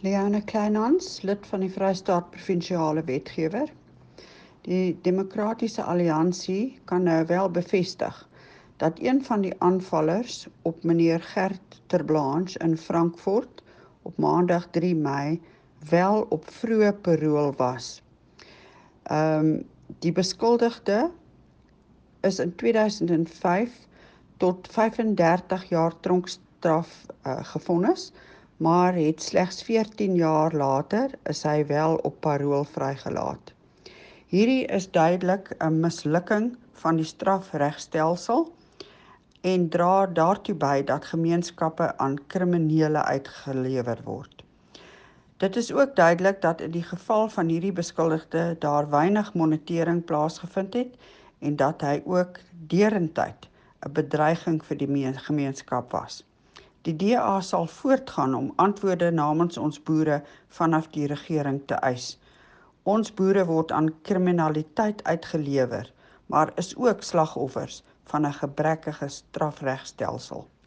Liane Kleinhans, lid van die Vrystaat Provinsiale Wetgewer. Die Demokratiese Alliansie kan nou wel bevestig dat een van die aanvallers op meneer Gert ter Blanche in Frankfurt op Maandag 3 Mei wel op vroeë parool was. Die beskuldigde is in 2005 tot 35 jaar tronkstraf gevonnis, maar het slegs 14 jaar later is hy wel op parool vrygelaat. Hierdie is duidelik 'n mislukking van die strafregstelsel en dra daartoe by dat gemeenskappe aan kriminele uitgelewer word. Dit is ook duidelik dat in die geval van hierdie beskuldigde daar weinig monitering plaasgevind het en dat hy ook derentyd 'n bedreiging vir die gemeenskap was. Die DA sal voortgaan om antwoorde namens ons boere vanaf die regering te eis. Ons boere word aan kriminaliteit uitgelewer, maar is ook slagoffers van 'n gebrekkige strafregstelsel.